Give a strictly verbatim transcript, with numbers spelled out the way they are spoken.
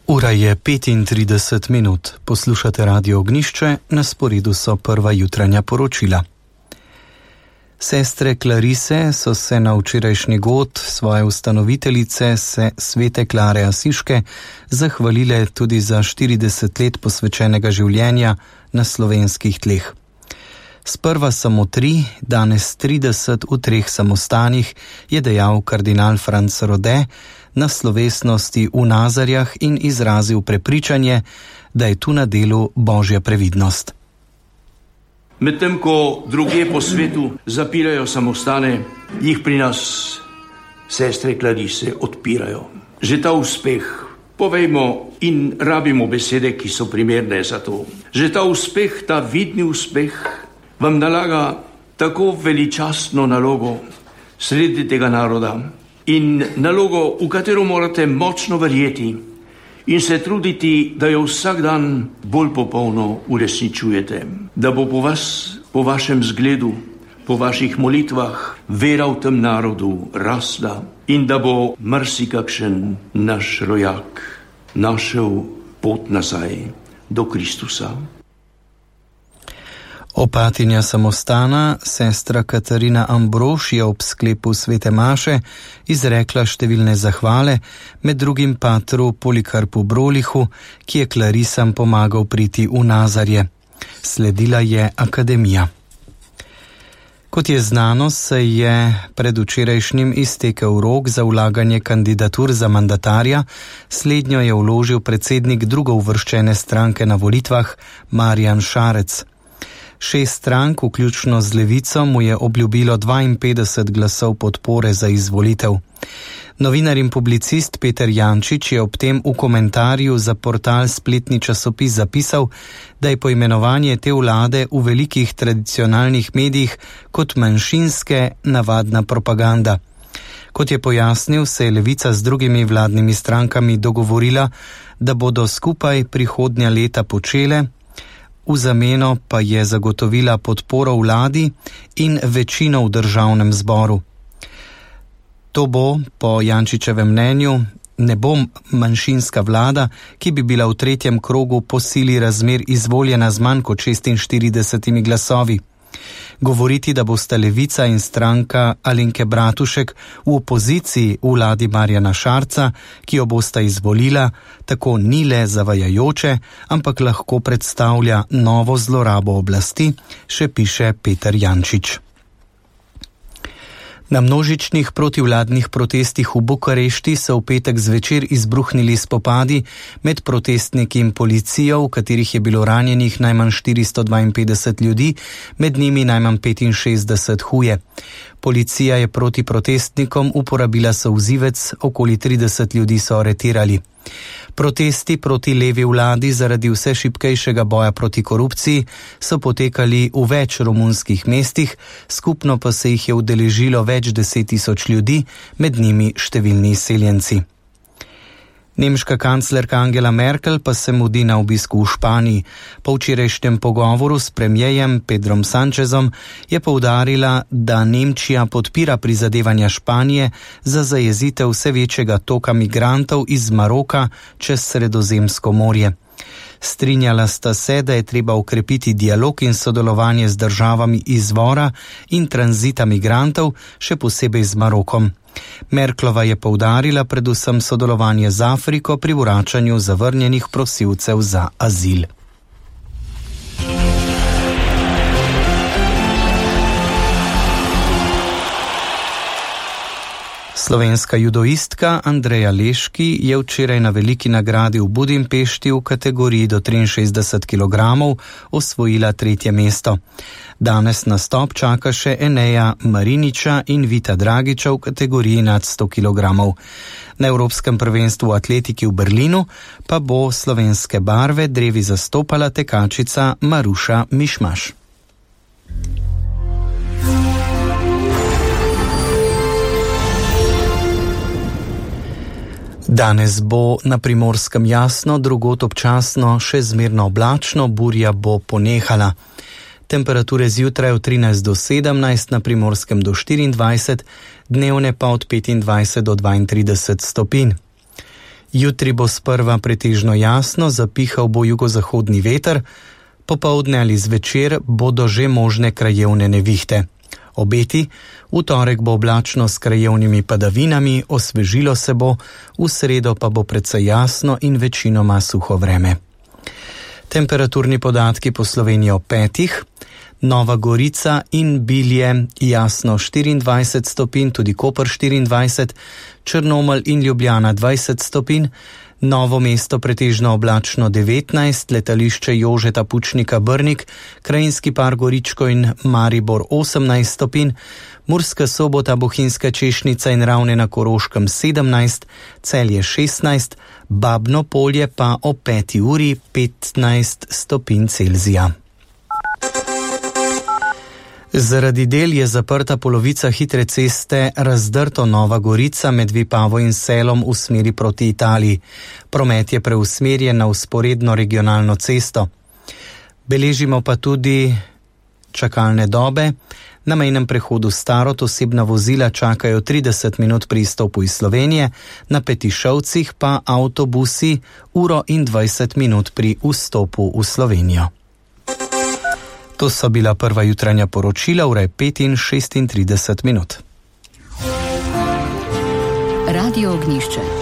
Ura je petintrideset minut. Poslušate Radio Ognjišče, na sporedu so prva jutranja poročila. Sestre Klarise so se na včerajšnji god svoje ustanoviteljice, se svete Klare Asiške, zahvalile tudi za štirideset let posvečenega življenja na slovenskih tleh. Sprva samo tri, danes trideset v treh samostanih, je dejal kardinal Franc Rode na slovesnosti v Nazarjah in izrazil prepričanje, da je tu na delu Božja previdnost. Medtem ko drugje po svetu zapirajo samostane, jih pri nas sestre Klarise odpirajo. Že ta uspeh, povejmo in rabimo besede, ki so primerne za to. Že ta uspeh, ta vidni uspeh, vam nalaga tako veličastno nalogo sredi tega naroda in nalogo, v katero morate močno verjeti in se truditi, da jo vsak dan bolj popolno uresničujete. Da bo po vas, po vašem zgledu, po vaših molitvah vera v tem narodu rasla in da bo marsikakšen naš rojak našel pot nazaj do Kristusa. Opatinja samostana, sestra Katarina Ambrož, je ob sklepu svete maše izrekla številne zahvale, med drugim patru Polikarpu Brolihu, ki je Klarisam pomagal priti v Nazarje. Sledila je akademija. Kot je znano, se je pred včerajšnjim iztekel rok za vlaganje kandidatur za mandatarja, slednjo je vložil predsednik drugouvrščene stranke na volitvah Marjan Šarec. Šest strank, vključno z Levico, mu je obljubilo dvainpetdeset glasov podpore za izvolitev. Novinar in publicist Peter Jančič je ob tem v komentarju za portal Spletni časopis zapisal, da je poimenovanje te vlade v velikih tradicionalnih medijih kot manjšinske navadna propaganda. Kot je pojasnil, se je Levica z drugimi vladnimi strankami dogovorila, da bodo skupaj prihodnja leta počele, v zameno pa je zagotovila podporo vladi in večino v državnem zboru. To bo, po Jančičevem mnenju, ne bo manjšinska vlada, ki bi bila v tretjem krogu po sili razmer izvoljena z manj kot šestinštiridesetimi glasovi. Govoriti, da bosta Levica in stranka Alenke Bratušek v opoziciji v vladi Marjana Šarca, ki jo bosta izvolila, tako ni le zavajajoče, ampak lahko predstavlja novo zlorabo oblasti, še piše Peter Jančič. Na množičnih protivladnih protestih v Bukarešti so v petek zvečer izbruhnili spopadi med protestniki in policijo, v katerih je bilo ranjenih najmanj štiristo dvainpetdeset ljudi, med njimi najmanj petinšestdeset huje. Policija je proti protestnikom uporabila solzivec, okoli trideset ljudi so aretirali. Protesti proti levi vladi zaradi vse šibkejšega boja proti korupciji so potekali v več romunskih mestih, skupno pa se jih je udeležilo več deset tisoč ljudi, med njimi številni izseljenci. Nemška kanclerka Angela Merkel pa se mudi na obisku v Španiji. Po včerajšnjem pogovoru s premierjem Pedrom Sanchezom je poudarila, da Nemčija podpira prizadevanja Španije za zajezitev vse večjega toka migrantov iz Maroka čez Sredozemsko morje. Strinjala sta se, da je treba ukrepiti dialog in sodelovanje z državami izvora in tranzita migrantov, še posebej z Marokom. Merklova je poudarila predvsem sodelovanje z Afriko pri vračanju zavrnjenih prosilcev za azil. Slovenska judoistka Andreja Leški je včeraj na veliki nagradi v Budimpešti v kategoriji do triinšestdeset kilogramov osvojila tretje mesto. Danes nastop čaka še Eneja Mariniča in Vita Dragiča v kategoriji nad sto kilogramov. Na Evropskem prvenstvu v atletiki v Berlinu pa bo slovenske barve drevi zastopala tekačica Maruša Mišmaš. Danes bo na Primorskem jasno, drugod občasno še zmerno oblačno, burja bo ponehala. Temperature zjutraj od trinajst do sedemnajst, na Primorskem do štiriindvajset, dnevne pa od petindvajset do dvaintrideset stopinj. Jutri bo sprva pretežno jasno, zapihal bo jugozahodni veter, popoldne ali zvečer bodo že možne krajevne nevihte. Obeti, v torek bo oblačno s krajevnimi padavinami, osvežilo se bo, v sredo pa bo precej jasno in večinoma suho vreme. Temperaturni podatki po Sloveniji ob petih. Nova Gorica in Bilje jasno štiriindvajset stopinj, tudi Koper štiriindvajset, Črnomelj in Ljubljana dvajset stopinj, Novo mesto pretežno oblačno devetnajst, letališče Jožeta Pučnika Brnik, Krajinski par Goričko in Maribor osemnajst stopinj, Murska Sobota, Bohinjska Češnica in Ravne na Koroškem sedemnajst, Celje šestnajst, Babno Polje pa ob peti uri petnajst stopinj Celzija. Zaradi del je zaprta polovica hitre ceste Razdrto Nova Gorica med Vipavo in Selom v smeri proti Italiji. Promet je preusmerjen na vzporedno regionalno cesto. Beležimo pa tudi čakalne dobe. Na mejnem prehodu Starod osebna vozila čakajo trideset minut pri izstopu iz Slovenije, na Petišovcih pa avtobusi uro in dvajset minut pri vstopu v Slovenijo. To so bila prva jutranja poročila, ura je pet in šestintrideset minut. Radio Ognjišče.